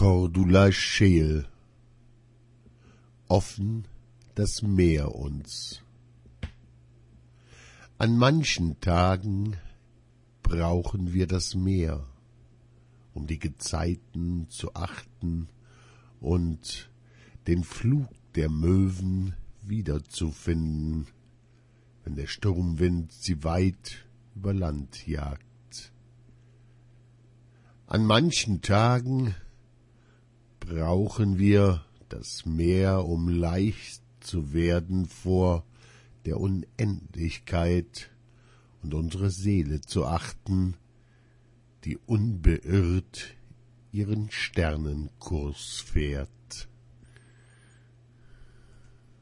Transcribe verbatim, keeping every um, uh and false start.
Cordula Scheel. Offen das Meer uns. An manchen Tagen brauchen wir das Meer, um die Gezeiten zu achten und den Flug der Möwen wiederzufinden, wenn der Sturmwind sie weit über Land jagt. An manchen Tagen brauchen wir das Meer, um leicht zu werden vor der Unendlichkeit und unsere Seele zu achten, die unbeirrt ihren Sternenkurs fährt.